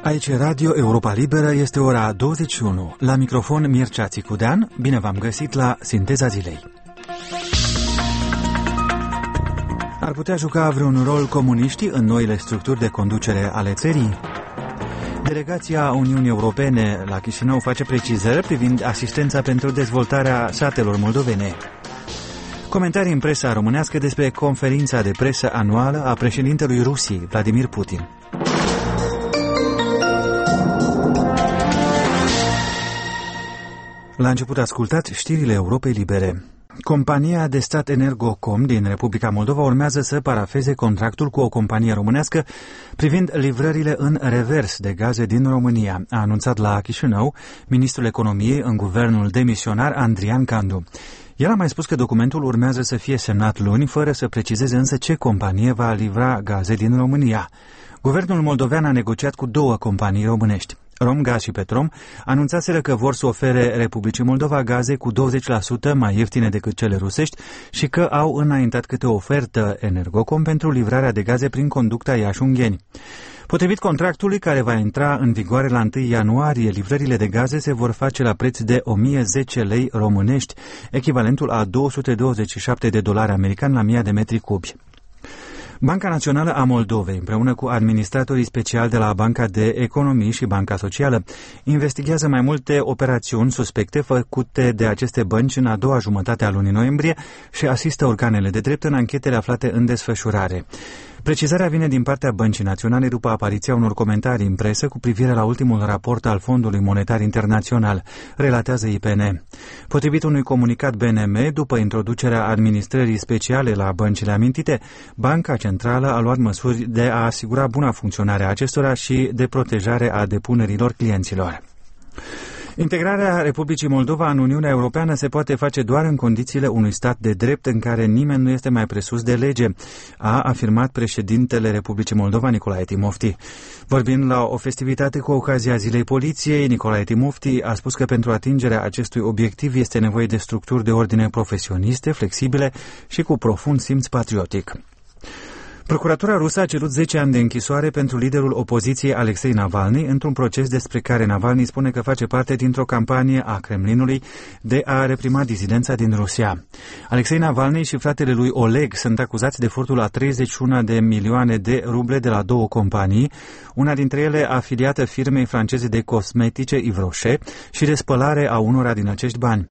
Aici Radio Europa Liberă, este ora 21. La microfon Mircea Țicudean, bine v-am găsit la Sinteza Zilei. Ar putea juca vreun rol comuniștii în noile structuri de conducere ale țării? Delegația Uniunii Europene la Chișinău face precizări privind asistența pentru dezvoltarea satelor moldovene. Comentarii în presa românească despre conferința de presă anuală a președintelui Rusiei, Vladimir Putin. La început ascultați știrile Europei Libere. Compania de stat Energocom din Republica Moldova urmează să parafeze contractul cu o companie românească privind livrările în revers de gaze din România, a anunțat la Chișinău ministrul economiei în guvernul demisionar Andrian Candu. El a mai spus că documentul urmează să fie semnat luni, fără să precizeze însă ce companie va livra gaze din România. Guvernul moldovean a negociat cu două companii românești. Romgaz și Petrom anunțaseră că vor să ofere Republicii Moldova gaze cu 20% mai ieftine decât cele rusești și că au înaintat câte o ofertă Energocom pentru livrarea de gaze prin conducta Iași-Ungheni. Potrivit contractului care va intra în vigoare la 1 ianuarie, livrările de gaze se vor face la preț de 1010 lei românești, echivalentul a $227 americani la 1000 de metri cubi. Banca Națională a Moldovei, împreună cu administratorii speciali de la Banca de Economii și Banca Socială, investigează mai multe operațiuni suspecte făcute de aceste bănci în a doua jumătate a lunii noiembrie și asistă organele de drept în anchetele aflate în desfășurare. Precizarea vine din partea Băncii Naționale după apariția unor comentarii în presă cu privire la ultimul raport al Fondului Monetar Internațional, relatează IPN. Potrivit unui comunicat BNM, după introducerea administrării speciale la băncile amintite, Banca Centrală a luat măsuri de a asigura buna funcționare a acestora și de protejare a depunerilor clienților. Integrarea Republicii Moldova în Uniunea Europeană se poate face doar în condițiile unui stat de drept în care nimeni nu este mai presus de lege, a afirmat președintele Republicii Moldova, Nicolae Timofti. Vorbind la o festivitate cu ocazia Zilei Poliției, Nicolae Timofti a spus că pentru atingerea acestui obiectiv este nevoie de structuri de ordine profesioniste, flexibile și cu profund simț patriotic. Procuratura rusă a cerut 10 ani de închisoare pentru liderul opoziției Alexei Navalny într-un proces despre care Navalny spune că face parte dintr-o campanie a Kremlinului de a reprima dizidența din Rusia. Alexei Navalny și fratele lui Oleg sunt acuzați de furtul la 31 de milioane de ruble de la două companii, una dintre ele afiliată firmei franceze de cosmetice Yves Rocher, și de spălare a unora din acești bani.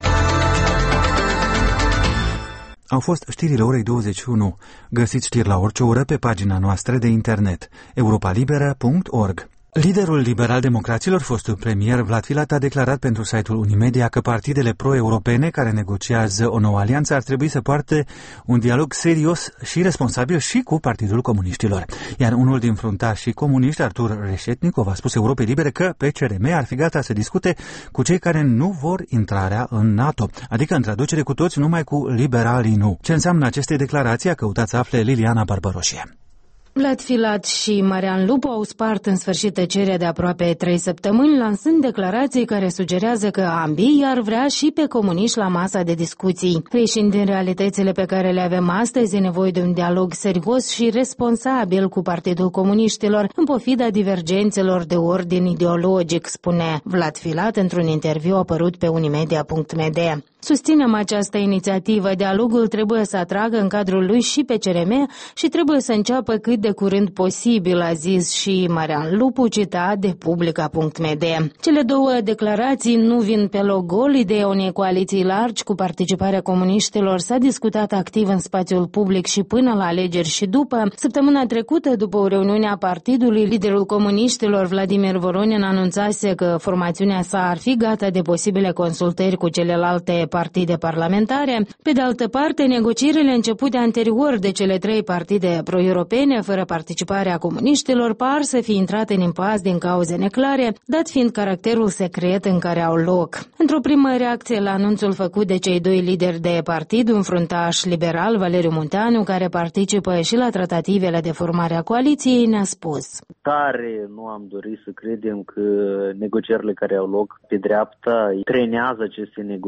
Au fost știrile orei 21. Găsiți știri la orice oră pe pagina noastră de internet europalibera.org. Liderul liberal-democraților, fostul premier Vlad Filat, a declarat pentru site-ul Unimedia că partidele pro-europene care negociază o nouă alianță ar trebui să poarte un dialog serios și responsabil și cu Partidul Comuniștilor. Iar unul din fruntașii comuniști, Artur Reșetnikov, a spus Europei Libere că PCRM ar fi gata să discute cu cei care nu vor intrarea în NATO, adică în traducere cu toți, numai cu liberalii nu. Ce înseamnă aceste declarații? A căutat să afle Liliana Barbaroșie. Vlad Filat și Marian Lupu au spart în sfârșit tăcerea de aproape 3 săptămâni, lansând declarații care sugerează că ambii ar vrea și pe comuniști la masa de discuții. Reișind din realitățile pe care le avem astăzi, e nevoie de un dialog serios și responsabil cu Partidul Comuniștilor, în pofida divergențelor de ordin ideologic, spune Vlad Filat într-un interviu apărut pe unimedia.md. Susținem această inițiativă. Dialogul trebuie să atragă în cadrul lui și pe CRM și trebuie să înceapă cât de curând posibil, a zis și Marian Lupu, citat de Publica.md. Cele două declarații nu vin pe loc gol. Ideea unei coaliții largi cu participarea comuniștilor s-a discutat activ în spațiul public și până la alegeri și după. Săptămâna trecută, după o reuniune a partidului, liderul comuniștilor Vladimir Voronin anunțase că formațiunea sa ar fi gata de posibile consultări cu celelalte partide parlamentare. Pe de altă parte, negocierile începute anterior de cele 3 partide pro-europene, fără participarea comuniștilor, par să fi intrat în impas din cauze neclare, dat fiind caracterul secret în care au loc. Într-o primă reacție la anunțul făcut de cei 2 lideri de partid, un fruntaș liberal, Valeriu Munteanu, care participă și la tratativele de formare a coaliției, ne-a spus: Tare nu am dorit să credem că negocierile care au loc pe dreapta trenează aceste negocieri,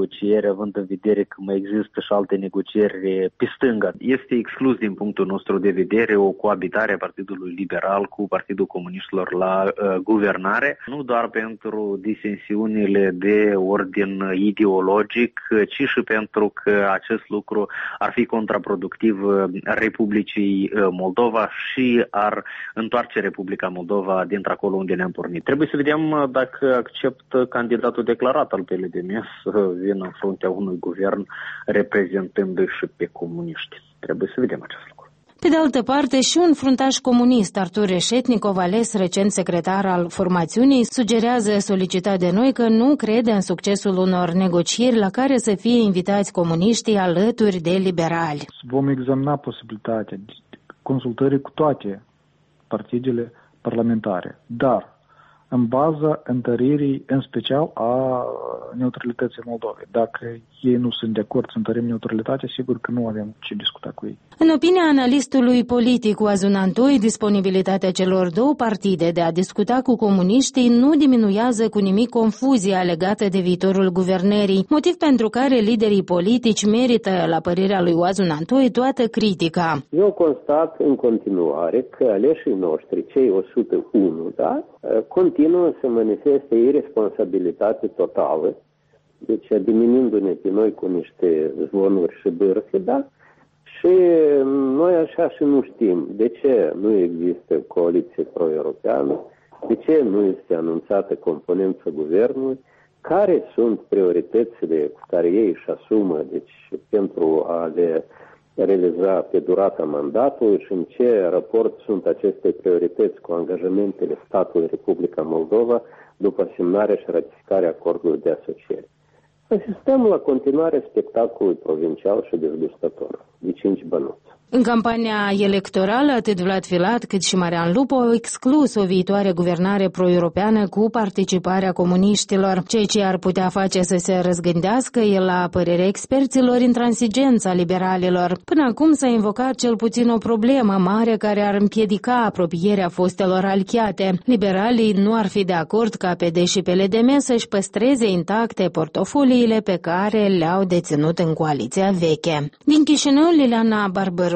având în vedere că mai există și alte negocieri pe stânga. Este exclus din punctul nostru de vedere o coabitare a Partidului Liberal cu Partidul Comuniștilor la guvernare, nu doar pentru disensiunile de ordin ideologic, ci și pentru că acest lucru ar fi contraproductiv Republicii Moldova și ar întoarce Republica Moldova dintr-acolo unde ne-am pornit. Trebuie să vedem dacă acceptă candidatul declarat al PLDM să vină în fruntea unui guvern reprezentându-i și pe comuniști. Trebuie să vedem acest lucru. Pe de altă parte, și un fruntaș comunist, Artur Reșetnikov, ales recent secretar al formațiunii, sugerează solicitat de noi că nu crede în succesul unor negocieri la care să fie invitați comuniștii alături de liberali. Vom examina posibilitatea consultării cu toate partidele parlamentare, dar în baza întăririi, în special, a neutralității Moldovei. Dacă ei nu sunt de acord să întărim neutralitatea, sigur că nu avem ce discuta cu ei. În opinia analistului politic Oazun Antoi, disponibilitatea celor două partide de a discuta cu comuniștii nu diminuează cu nimic confuzia legată de viitorul guvernării, motiv pentru care liderii politici merită, la părerea lui Oazun Antoi, toată critica. Eu constat în continuare că aleșii noștri, cei 101, continuă să manifeste irresponsabilitate totală, deci diminuându-ne pe noi cu niște zvonuri și bârfe, și noi așa și nu știm de ce nu există coaliție pro-europeană, de ce nu este anunțată componența guvernului, care sunt prioritățile cu care ei își asumă, deci pentru a le realiza pe durata mandatului și în ce raport sunt aceste priorități cu angajamentele statului Republica Moldova după semnarea și ratificarea acordului de asociere. Asistăm la continuare spectacolului provincial și dezgustător de 5 bănuți. În campania electorală, atât Vlad Filat cât și Marian Lupu au exclus o viitoare guvernare pro-europeană cu participarea comuniștilor, ceea ce ar putea face să se răzgândească e, la părerea experților, intransigența liberalilor. Până acum s-a invocat cel puțin o problemă mare care ar împiedica apropierea fostelor alichiate. Liberalii nu ar fi de acord ca PD și PLDM să-și păstreze intacte portofoliile pe care le-au deținut în coaliția veche. Din Chișinău, Liliana Barbăru,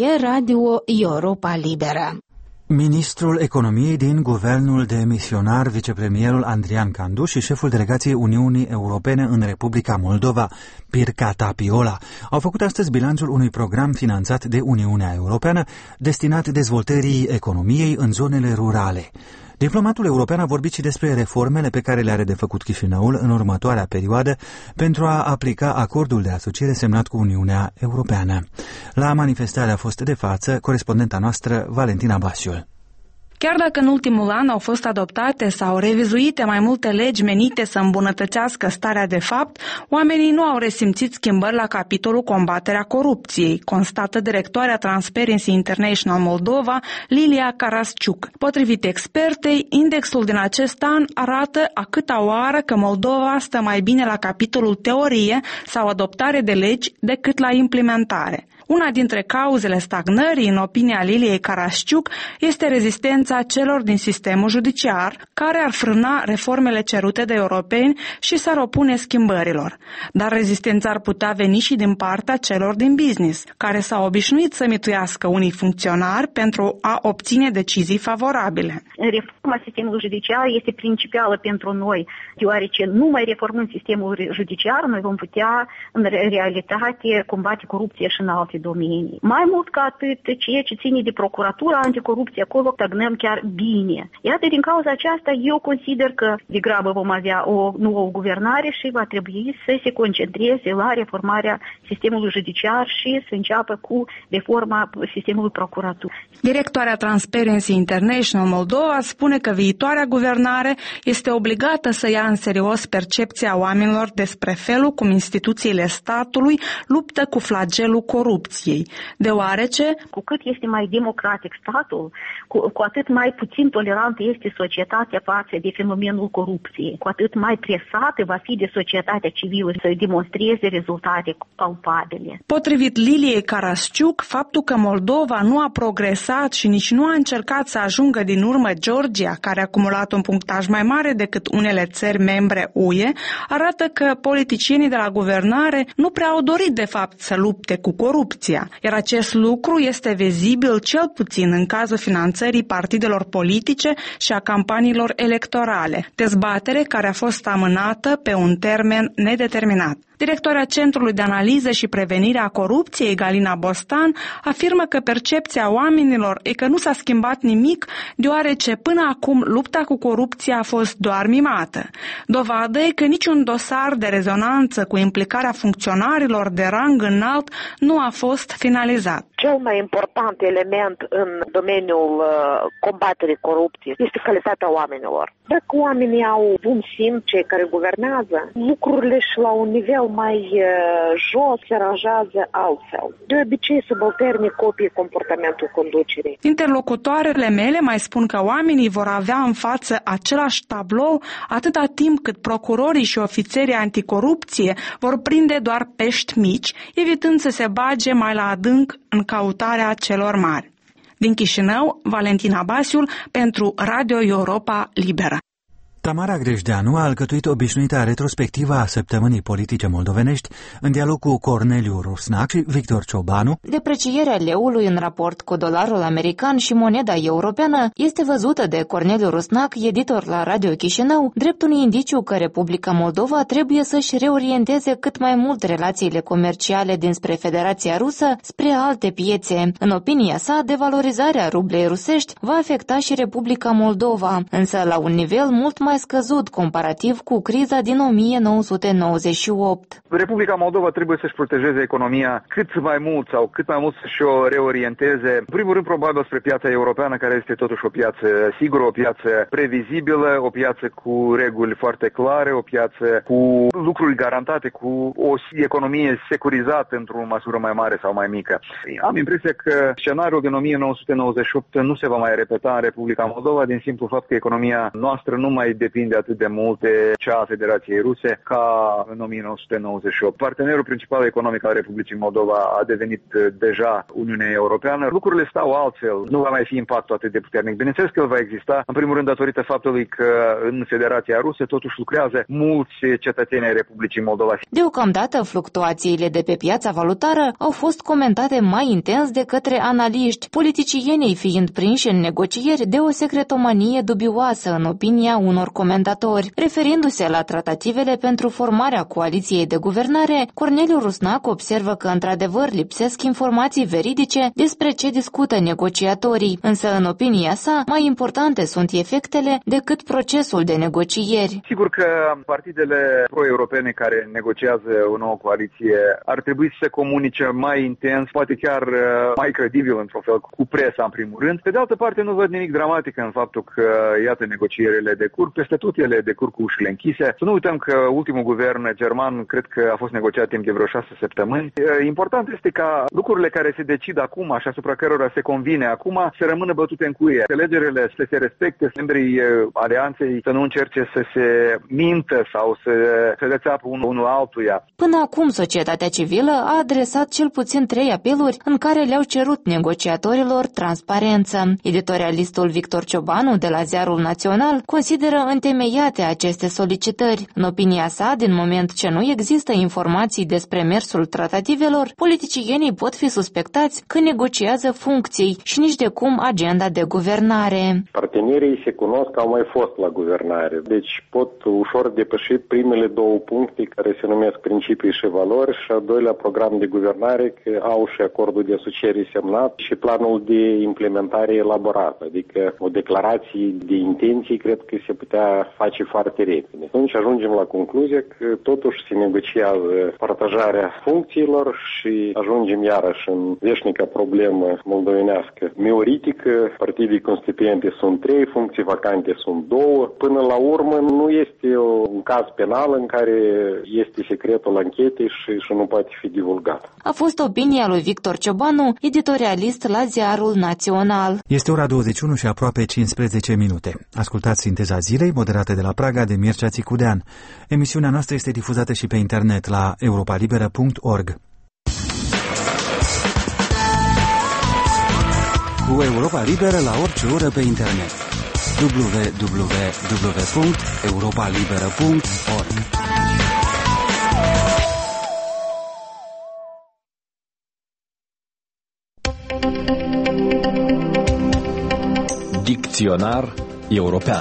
Radio Europa Liberă. Ministrul Economiei din Guvernul de Misionar, vicepremierul Andrian Candu și șeful delegației Uniunii Europene în Republica Moldova, Pirca Tapiola, au făcut astăzi bilanțul unui program finanțat de Uniunea Europeană destinat dezvoltării economiei în zonele rurale. Diplomatul european a vorbit și despre reformele pe care le are de făcut Chișinăul în următoarea perioadă pentru a aplica acordul de asociere semnat cu Uniunea Europeană. La manifestare a fost de față corespondenta noastră Valentina Basiul. Chiar dacă în ultimul an au fost adoptate sau revizuite mai multe legi menite să îmbunătățească starea de fapt, oamenii nu au resimțit schimbări la capitolul combaterea corupției, constată directoarea Transparency International Moldova, Lilia Karasciuc. Potrivit expertei, indexul din acest an arată a câta oară că Moldova stă mai bine la capitolul teorie sau adoptare de legi decât la implementare. Una dintre cauzele stagnării, în opinia Liliei Karasciuc, este rezistența celor din sistemul judiciar, care ar frâna reformele cerute de europeni și s-ar opune schimbărilor. Dar rezistența ar putea veni și din partea celor din business, care s-au obișnuit să mituiască unii funcționari pentru a obține decizii favorabile. Reforma sistemului judiciar este principală pentru noi, deoarece numai reformând sistemul judiciar, noi vom putea, în realitate, combate corupția și în alte domenii. Mai mult ca atât, ceea ce ține de procuratura anticorupție, acolo stagnăm chiar bine. Iată, din cauza aceasta, eu consider că degrabă vom avea o nouă guvernare și va trebui să se concentreze la reformarea sistemului judiciar și să înceapă cu reforma sistemului procuraturii. Directoarea Transparency International Moldova spune că viitoarea guvernare este obligată să ia în serios percepția oamenilor despre felul cum instituțiile statului luptă cu flagelul corupției, deoarece cu cât este mai democratic statul, cu atât cât mai puțin tolerantă este societatea față de fenomenul corupției, cu atât mai presată va fi de societatea civilă să demonstreze rezultate palpabile. Potrivit Liliei Carasciuc, faptul că Moldova nu a progresat și nici nu a încercat să ajungă din urmă Georgia, care a acumulat un punctaj mai mare decât unele țări membre UE, arată că politicienii de la guvernare nu prea au dorit de fapt să lupte cu corupția, iar acest lucru este vizibil cel puțin în cazul finanțării partidelor politice și a campaniilor electorale, dezbatere care a fost amânată pe un termen nedeterminat. Directoarea Centrului de Analiză și Prevenire a Corupției, Galina Bostan, afirmă că percepția oamenilor e că nu s-a schimbat nimic, deoarece până acum lupta cu corupția a fost doar mimată. Dovadă e că niciun dosar de rezonanță cu implicarea funcționarilor de rang înalt nu a fost finalizat. Cel mai important element în domeniul combaterii corupției este calitatea oamenilor. Dacă oamenii au bun simț, cei care guvernează, lucrurile și la un nivel mai jos se aranjează altfel. De obicei, subalternii copie comportamentul conducerii. Interlocutoarele mele mai spun că oamenii vor avea în față același tablou atâta timp cât procurorii și ofițerii anticorupție vor prinde doar pești mici, evitând să se bage mai la adânc în căutarea celor mari. Din Chișinău, Valentina Basiul pentru Radio Europa Liberă. Tamara Grejdeanu a alcătuit obișnuita retrospectivă a săptămânii politice moldovenești în dialog cu Corneliu Rusnac și Victor Ciobanu. Deprecierea leului în raport cu dolarul american și moneda europeană este văzută de Corneliu Rusnac, editor la Radio Chișinău, drept un indiciu că Republica Moldova trebuie să-și reorienteze cât mai mult relațiile comerciale dinspre Federația Rusă spre alte piețe. În opinia sa, devalorizarea rublei rusești va afecta și Republica Moldova, însă la un nivel mult mai scăzut comparativ cu criza din 1998. Republica Moldova trebuie să-și protejeze economia cât mai mult sau cât mai mult să-și o reorienteze. În primul rând, probabil, spre piața europeană, care este totuși o piață sigură, o piață previzibilă, o piață cu reguli foarte clare, o piață cu lucruri garantate, cu o economie securizată într-o măsură mai mare sau mai mică. Am impresia că scenariul din 1998 nu se va mai repeta în Republica Moldova din simplu fapt că economia noastră nu mai depinde atât de mult de cea a Federației Ruse ca în 1998. Partenerul principal economic al Republicii Moldova a devenit deja Uniunea Europeană. Lucrurile stau altfel. Nu va mai fi impactul atât de puternic. Bineînțeles că el va exista, în primul rând datorită faptului că în Federația Rusă totuși lucrează mulți cetățeni ai Republicii Moldova. Deocamdată, fluctuațiile de pe piața valutară au fost comentate mai intens de către analiști, politicienii fiind prinși în negocieri de o secretomanie dubioasă în opinia unor comentatori. Referindu-se la tratativele pentru formarea coaliției de guvernare, Corneliu Rusnac observă că într-adevăr lipsesc informații veridice despre ce discută negociatorii, însă în opinia sa mai importante sunt efectele decât procesul de negocieri. Sigur că partidele pro-europene care negociază o nouă coaliție ar trebui să comunice mai intens, poate chiar mai credibil într-un fel, cu presa în primul rând. Pe de altă parte, nu văd nimic dramatic în faptul că, iată, negocierile decurg, peste tot ele decurg cu ușile închise. Să nu uităm că ultimul guvern german cred că a fost negociat timp de vreo 6 săptămâni. Important este ca lucrurile care se decid acum și asupra cărora se convine acum să rămână bătute în cuie. Legile să se respecte, membrii alianței să nu încerce să se mintă sau să se țeapă unul altuia. Până acum, societatea civilă a adresat cel puțin 3 apeluri în care le-au cerut negociatorilor transparență. Editorialistul Victor Ciobanu de la Ziarul Național consideră întemeiate aceste solicitări. În opinia sa, din moment ce nu există informații despre mersul tratativelor, politicienii pot fi suspectați că negociază funcții și nici de cum agenda de guvernare. Partenerii se cunosc, au mai fost la guvernare, deci pot ușor depăși primele 2 puncte care se numesc principii și valori și al doilea program de guvernare, că au și acordul de asociere semnat și planul de implementare elaborat, adică o declarație de intenții cred că se putea putea face foarte repede. Atunci ajungem la concluzia că totuși se negociază partajarea funcțiilor și ajungem iarăși în veșnica problemă moldovenească mioritică. Partidii constituente sunt 3, funcții vacante sunt 2. Până la urmă nu este un caz penal în care este secretul anchetei și nu poate fi divulgat. A fost opinia lui Victor Ciobanu, editorialist la Ziarul Național. Este ora 21 și aproape 15 minute. Ascultați Sinteza Zilei, moderată de la Praga de Mircea Țicudean. Emisiunea noastră este difuzată și pe internet la europalibera.org. Cu Europa Liberă la orice oră pe internet. www.europalibera.org. Dicționar european.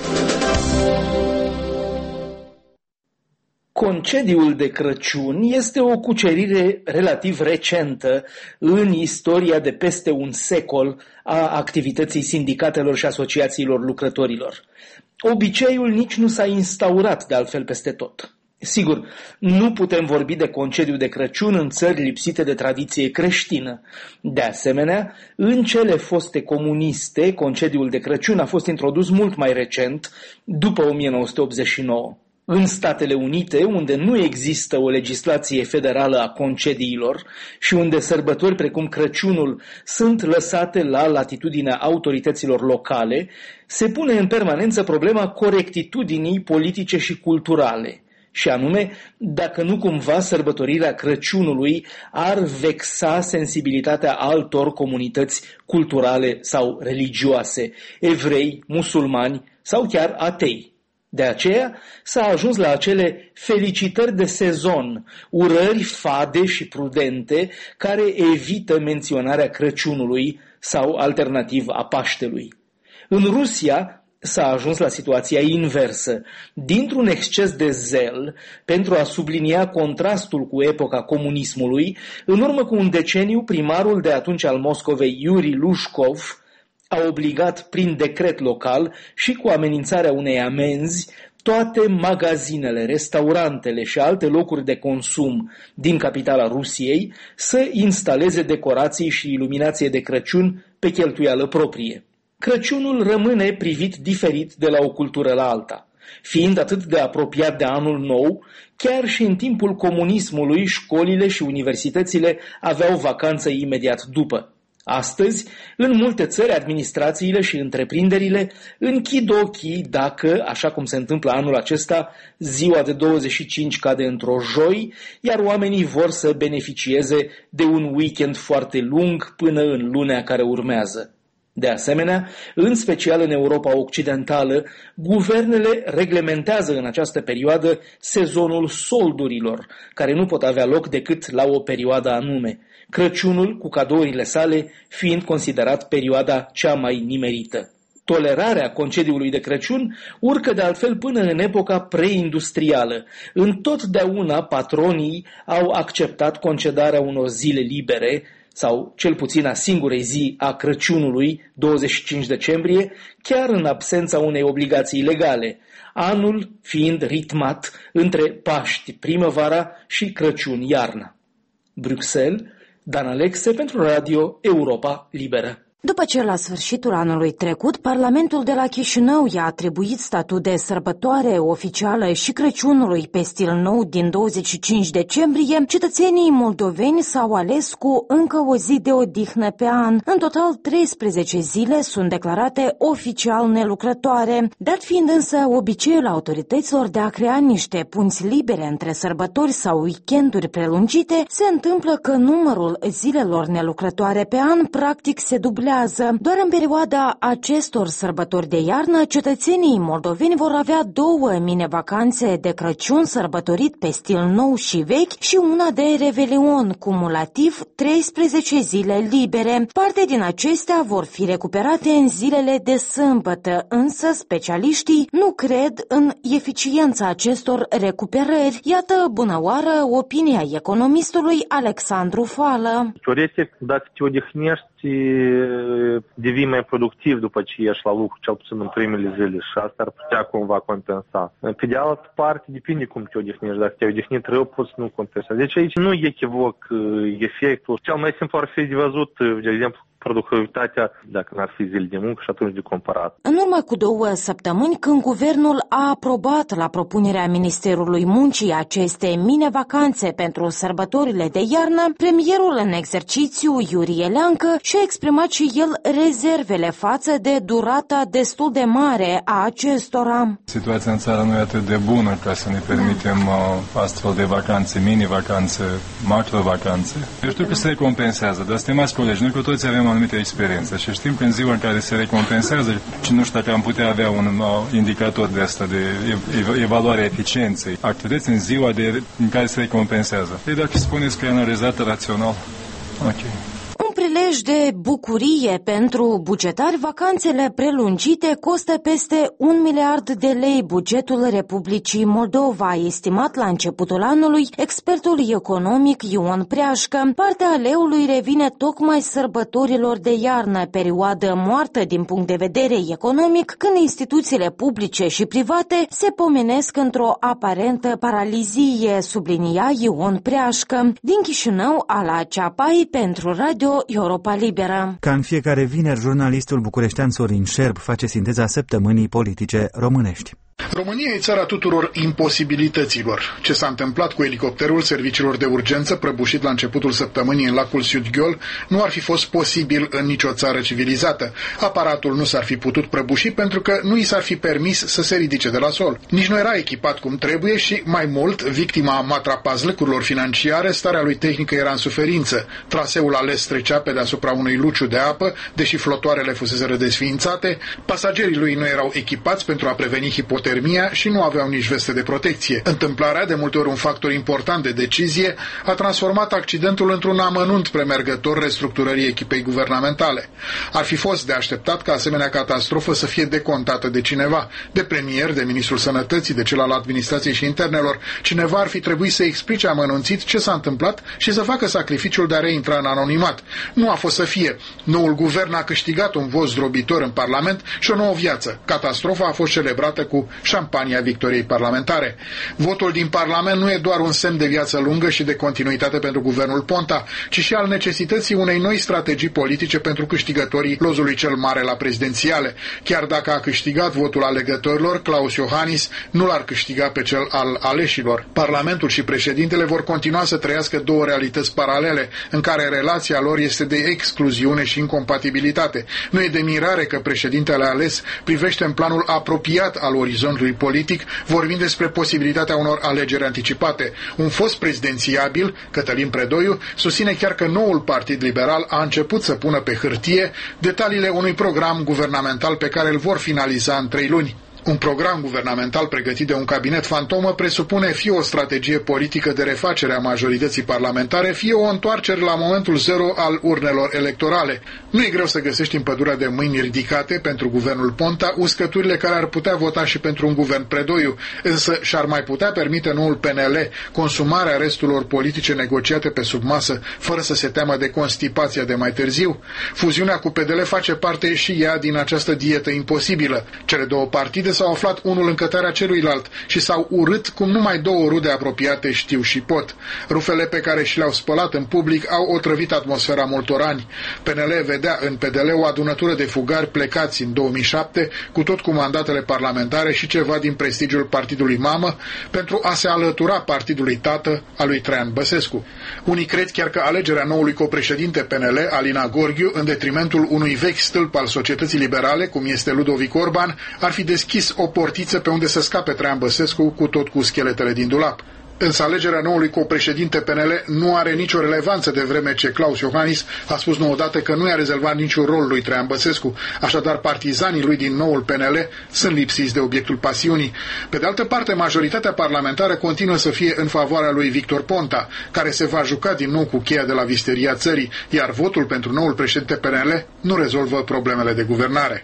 Concediul de Crăciun este o cucerire relativ recentă în istoria de peste un secol a activității sindicatelor și asociațiilor lucrătorilor. Obiceiul nici nu s-a instaurat de altfel peste tot. Sigur, nu putem vorbi de concediu de Crăciun în țări lipsite de tradiție creștină. De asemenea, în cele foste comuniste, concediul de Crăciun a fost introdus mult mai recent, după 1989. În Statele Unite, unde nu există o legislație federală a concediilor și unde sărbători precum Crăciunul sunt lăsate la latitudinea autorităților locale, se pune în permanență problema corectitudinii politice și culturale. Și anume, dacă nu cumva sărbătorirea Crăciunului ar vexa sensibilitatea altor comunități culturale sau religioase, evrei, musulmani sau chiar atei. De aceea s-a ajuns la acele felicitări de sezon, urări fade și prudente care evită menționarea Crăciunului sau alternativ a Paștelui. În Rusia s-a ajuns la situația inversă. Dintr-un exces de zel pentru a sublinia contrastul cu epoca comunismului, în urmă cu un deceniu, primarul de atunci al Moscovei, Yuri Lushkov, a obligat prin decret local și cu amenințarea unei amenzi toate magazinele, restaurantele și alte locuri de consum din capitala Rusiei să instaleze decorații și iluminație de Crăciun pe cheltuială proprie. Crăciunul rămâne privit diferit de la o cultură la alta. Fiind atât de apropiat de anul nou, chiar și în timpul comunismului școlile și universitățile aveau vacanță imediat după. Astăzi, în multe țări, administrațiile și întreprinderile închid ochii dacă, așa cum se întâmplă anul acesta, ziua de 25 cade într-o joi, iar oamenii vor să beneficieze de un weekend foarte lung până în lunea care urmează. De asemenea, în special în Europa Occidentală, guvernele reglementează în această perioadă sezonul soldurilor, care nu pot avea loc decât la o perioadă anume, Crăciunul cu cadourile sale fiind considerat perioada cea mai nimerită. Tolerarea concediului de Crăciun urcă de altfel până în epoca preindustrială. Întotdeauna patronii au acceptat concedarea unor zile libere, sau cel puțin a singurei zi a Crăciunului, 25 decembrie, chiar în absența unei obligații legale, anul fiind ritmat între Paști primăvara și Crăciun iarna. Bruxelles, Dan Alexe pentru Radio Europa Liberă. După ce la sfârșitul anului trecut, Parlamentul de la Chișinău i-a atribuit statut de sărbătoare oficială și Crăciunului pe stil nou din 25 decembrie, cetățenii moldoveni s-au ales cu încă o zi de odihnă pe an. În total, 13 zile sunt declarate oficial nelucrătoare, dat fiind însă obiceiul autorităților de a crea niște punți libere între sărbători sau weekenduri prelungite, se întâmplă că numărul zilelor nelucrătoare pe an practic se dublează. Doar în perioada acestor sărbători de iarnă, cetățenii moldoveni vor avea 2 mini-vacanțe de Crăciun sărbătorit pe stil nou și vechi și una de Revelion, cumulativ 13 zile libere. Parte din acestea vor fi recuperate în zilele de sâmbătă, însă specialiștii nu cred în eficiența acestor recuperări. Iată, bună oară, opinia economistului Alexandru Fală. Teoretic, dacă te odihnești devii mai productiv după ce ieși la lucru, cel puțin în primele zile, și asta ar putea cumva compensa. Pe de altă parte, depinde cum te odihnești. Dacă te-ai odihnit rău, poți nu compensa. Deci aici nu echivoc efectul. Cel mai simplu ar fi de văzut, de exemplu, productivitatea, dacă n-ar fi zile de muncă și atunci de comparat. În urmă cu 2 săptămâni, când guvernul a aprobat la propunerea Ministerului Muncii aceste mini-vacanțe pentru sărbătorile de iarnă, premierul în exercițiu, Iurie Leancă, și-a exprimat și el rezervele față de durata destul de mare a acestora. Situația în țară nu e atât de bună ca să ne permitem astfel de vacanțe, mini-vacanțe, macro-vacanțe. Eu știu că se recompensează, dar, stimați colegi, noi cu toți avem anumite experiențe și știm că în ziua în care se recompensează, și nu știu dacă am putea avea un indicator de asta, de evaluare a eficienței, activități în ziua în care se recompensează. Ei, dacă spuneți că e analizată rațional, ok. Prilej de bucurie pentru bugetari, vacanțele prelungite costă peste 1 miliard de lei bugetul Republicii Moldova, estimat la începutul anului expertul economic Ion Preașcă. Partea leului revine tocmai sărbătorilor de iarnă, perioadă moartă din punct de vedere economic, când instituțiile publice și private se pomenesc într-o aparentă paralizie, sublinia Ion Preașcă. Din Chișinău, Ala Ceapai, pentru Radio Europa Liberă. Ca în fiecare vineri, jurnalistul bucureștean Sorin Șerb face sinteza săptămânii politice românești. România e țara tuturor imposibilităților. Ce s-a întâmplat cu elicopterul serviciilor de urgență prăbușit la începutul săptămânii în lacul Sud-Gheol nu ar fi fost posibil în nicio țară civilizată. Aparatul nu s-ar fi putut prăbuși pentru că nu i s-ar fi permis să se ridice de la sol. Nici nu era echipat cum trebuie și, mai mult, victima matrapazlăcurilor financiare, starea lui tehnică era în suferință. Traseul ales trecea pe deasupra unui luciu de apă, deși flotoarele fuseseră desființate, pasagerii lui nu erau echipați pentru a preveni hipotermia și nu aveau nici veste de protecție. Întâmplarea, de multe ori un factor important de decizie, a transformat accidentul într-un amănunt premergător restructurării echipei guvernamentale. Ar fi fost de așteptat ca asemenea catastrofă să fie decontată de cineva, de premier, de ministrul sănătății, de cel al administrației și internelor. Cineva ar fi trebuit să explice amănunțit ce s-a întâmplat și să facă sacrificiul de a reintra în anonimat. Nu a fost să fie. Noul guvern a câștigat un vot zdrobitor în Parlament și o nouă viață. Catastrofa a fost celebrată cu șampania victoriei parlamentare. Votul din Parlament nu e doar un semn de viață lungă și de continuitate pentru guvernul Ponta, ci și al necesității unei noi strategii politice pentru câștigătorii lozului cel mare la prezidențiale. Chiar dacă a câștigat votul alegătorilor, Klaus Iohannis nu l-ar câștiga pe cel al aleșilor. Parlamentul și președintele vor continua să trăiască două realități paralele, în care relația lor este de excluziune și incompatibilitate. Nu e de mirare că președintele ales privește în planul apropiat al orizontului politic, vorbind despre posibilitatea unor alegeri anticipate. Un fost prezidențiabil, Cătălin Predoiu, susține chiar că noul Partid Liberal a început să pună pe hârtie detaliile unui program guvernamental pe care îl vor finaliza în 3 luni. Un program guvernamental pregătit de un cabinet fantomă presupune fie o strategie politică de refacere a majorității parlamentare, fie o întoarcere la momentul zero al urnelor electorale. Nu e greu să găsești în pădurea de mâini ridicate pentru guvernul Ponta uscăturile care ar putea vota și pentru un guvern Predoiu, însă și-ar mai putea permite noul PNL consumarea resturilor politice negociate pe sub masă, fără să se teamă de constipația de mai târziu. Fuziunea cu PDL face parte și ea din această dietă imposibilă. Cele două partide s-au aflat unul în cătarea celuilalt și s-au urât cum numai două rude apropiate știu și pot. Rufele pe care și le-au spălat în public au otrăvit atmosfera multor ani. PNL vedea în PDL o adunătură de fugari plecați în 2007, cu tot cu mandatele parlamentare și ceva din prestigiul partidului mamă, pentru a se alătura partidului tată al lui Traian Băsescu. Unii cred chiar că alegerea noului copreședinte PNL, Alina Gorghiu, în detrimentul unui vechi stâlp al societății liberale, cum este Ludovic Orban, ar fi deschis o portiță pe unde să scape Traian Băsescu cu tot cu scheletele din dulap. Însă alegerea noului copreședinte PNL nu are nicio relevanță, de vreme ce Klaus Iohannis a spus nouă dată că nu i-a rezervat niciun rol lui Traian Băsescu, așadar partizanii lui din noul PNL sunt lipsiți de obiectul pasiunii. Pe de altă parte, majoritatea parlamentară continuă să fie în favoarea lui Victor Ponta, care se va juca din nou cu cheia de la visteria țării, iar votul pentru noul președinte PNL nu rezolvă problemele de guvernare.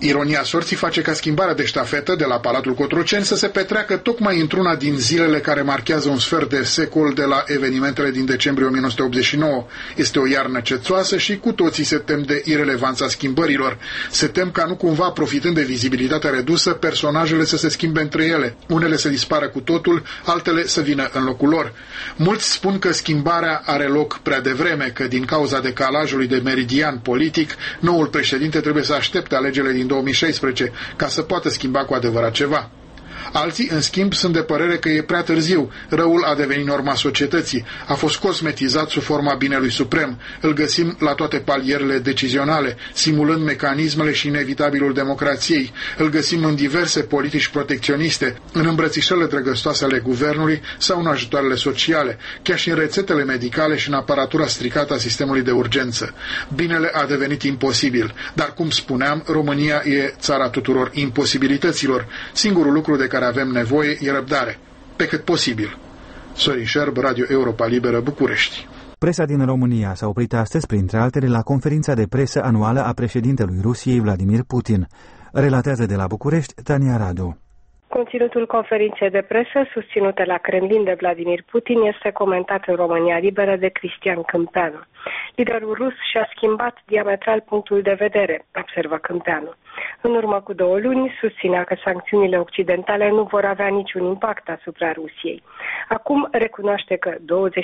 Ironia sorții face ca schimbarea de ștafetă de la Palatul Cotroceni să se petreacă tocmai într-una din zilele care marchează un sfert de secol de la evenimentele din decembrie 1989. Este o iarnă cețoasă și cu toții se tem de irelevanța schimbărilor. Se tem ca nu cumva, profitând de vizibilitatea redusă, personajele să se schimbe între ele. Unele să dispară cu totul, altele să vină în locul lor. Mulți spun că schimbarea are loc prea devreme, că din cauza decalajului de meridian politic, noul președinte trebuie să aștepte alegerile din 2016 ca să poată schimba cu adevărat ceva. Alții, în schimb, sunt de părere că e prea târziu. Răul a devenit norma societății. A fost cosmetizat sub forma binelui suprem. Îl găsim la toate palierele decizionale, simulând mecanismele și inevitabilul democrației. Îl găsim în diverse politici protecționiste, în îmbrățișările drăgăstoase ale guvernului sau în ajutoarele sociale, chiar și în rețetele medicale și în aparatura stricată a sistemului de urgență. Binele a devenit imposibil, dar, cum spuneam, România e țara tuturor imposibilităților. Singurul lucru de care avem nevoie e răbdare, pe cât posibil. Sorin Șerb, Radio Europa Liberă, București. Presa din România s-a oprit astăzi, printre altele, la conferința de presă anuală a președintelui Rusiei, Vladimir Putin. Relatează de la București Tania Radu. Conținutul conferinței de presă, susținute la Kremlin de Vladimir Putin, este comentat în România Liberă de Cristian Câmpeanu. Liderul rus și-a schimbat diametral punctul de vedere, observă Câmpeanu. În urmă cu 2 luni, susținea că sancțiunile occidentale nu vor avea niciun impact asupra Rusiei. Acum recunoaște că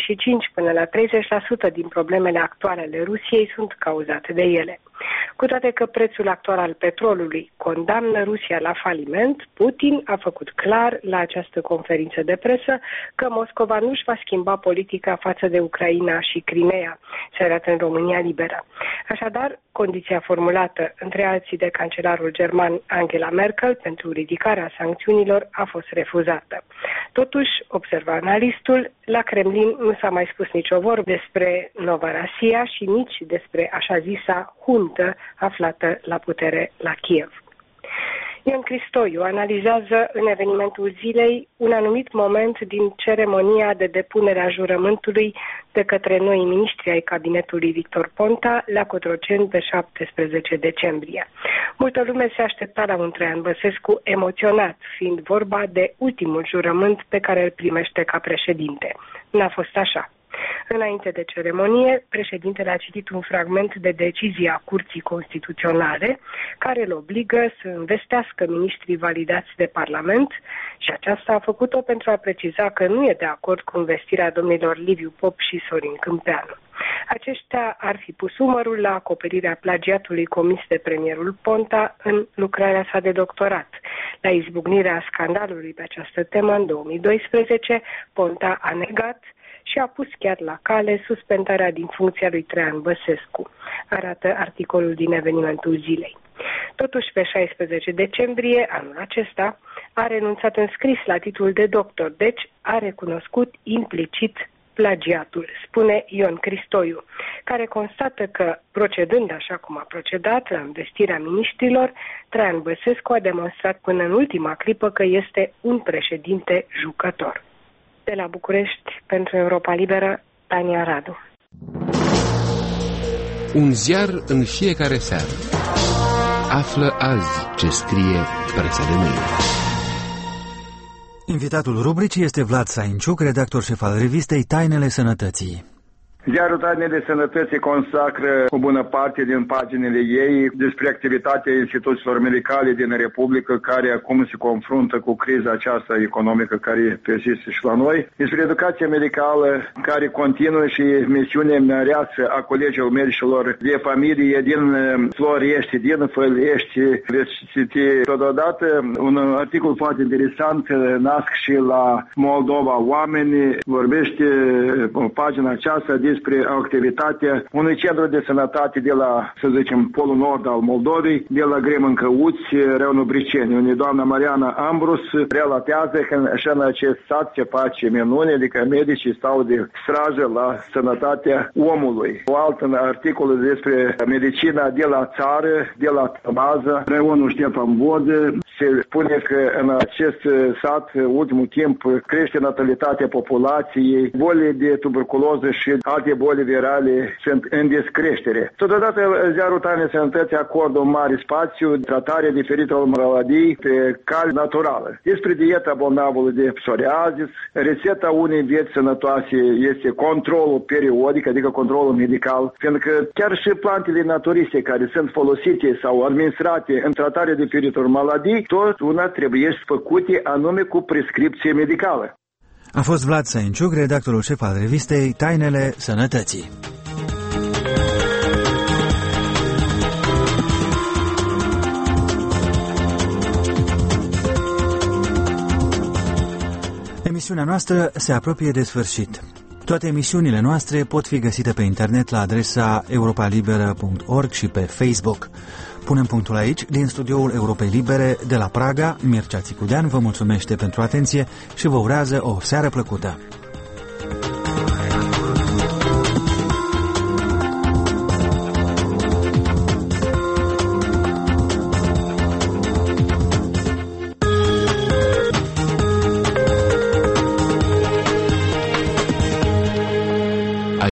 25 până la 30% din problemele actuale ale Rusiei sunt cauzate de ele. Cu toate că prețul actual al petrolului condamnă Rusia la faliment, Putin a făcut clar la această conferință de presă că Moscova nu își va schimba politica față de Ucraina și Crimea, se arată în România Liberă. Așadar, condiția formulată între alții de cancelarul german Angela Merkel pentru ridicarea sancțiunilor a fost refuzată. Totuși, observa analistul, la Kremlin nu s-a mai spus nicio vorbă despre Novorossiya și nici despre așa zisa huntă aflată la putere la Kiev. Ion Cristoiu analizează în evenimentul zilei un anumit moment din ceremonia de depunere a jurământului de către noi miniștri ai cabinetului Victor Ponta la Cotroceni pe 17 decembrie. Multă lume se aștepta la un Traian Băsescu emoționat, fiind vorba de ultimul jurământ pe care îl primește ca președinte. N-a fost așa. Înainte de ceremonie, președintele a citit un fragment de decizie a Curții Constituționale care îl obligă să învestească miniștrii validați de Parlament și aceasta a făcut-o pentru a preciza că nu e de acord cu învestirea domnilor Liviu Pop și Sorin Câmpeanu. Aceștia ar fi pus umărul la acoperirea plagiatului comis de premierul Ponta în lucrarea sa de doctorat. La izbucnirea scandalului pe această temă în 2012, Ponta a negat și a pus chiar la cale suspendarea din funcția lui Traian Băsescu, arată articolul din evenimentul zilei. Totuși, pe 16 decembrie, anul acesta, a renunțat în scris la titlul de doctor, deci a recunoscut implicit plagiatul, spune Ion Cristoiu, care constată că, procedând așa cum a procedat la învestirea miniștrilor, Traian Băsescu a demonstrat până în ultima clipă că este un președinte jucător. De la București, pentru Europa Liberă, Tania Radu. Un ziar în fiecare seară. Află azi ce scrie presa de mâine. Invitatul rubricii este Vlad Sainciuc, redactor șef al revistei Tainele Sănătății. Ziarul Tainele Sănătății consacră o bună parte din paginile ei despre activitatea instituțiilor medicale din Republică care acum se confruntă cu criza aceasta economică care persistă și la noi, despre educația medicală care continuă și misiunea măreață a colegilor medicilor de familie din Florești, din Făliești. Veți citi totodată un articol foarte interesant, nasc și la Moldova oameni, vorbește pagina aceasta despre activitatea unui centru de sănătate de la, să zicem, polul nord al Moldovei, de la Gremân-Căuți, Râul Briceni, unde doamna Mariana Ambrus relatează că și în acest sat se face minune, adică medicii stau de strajă la sănătatea omului. O altă articol despre medicina de la țară, de la bază, Râul Ștefan Vodă, Se spune că în acest sat, ultimul timp, crește natalitatea populației, bolile de tuberculoză și alte boli virale sunt în descreștere. Totodată, Ziarul Tainele Sănătății acordă un mare spațiu tratarea diferitelor maladii pe cale naturală. Despre dieta bolnavului de psoriazis, rețeta unei vieți sănătoase este controlul periodic, adică controlul medical, pentru că chiar și plantele naturiste care sunt folosite sau administrate în tratarea diferitelor maladii, tot una trebuie făcute anume cu prescripție medicală. A fost Vlad Săinciuc, redactorul șef al revistei Tainele Sănătății. Emisiunea noastră se apropie de sfârșit. Toate emisiunile noastre pot fi găsite pe internet la adresa europalibera.org și pe Facebook. Punem punctul aici, din studioul Europei Libere de la Praga. Mircea Țicudean vă mulțumește pentru atenție și vă urează o seară plăcută.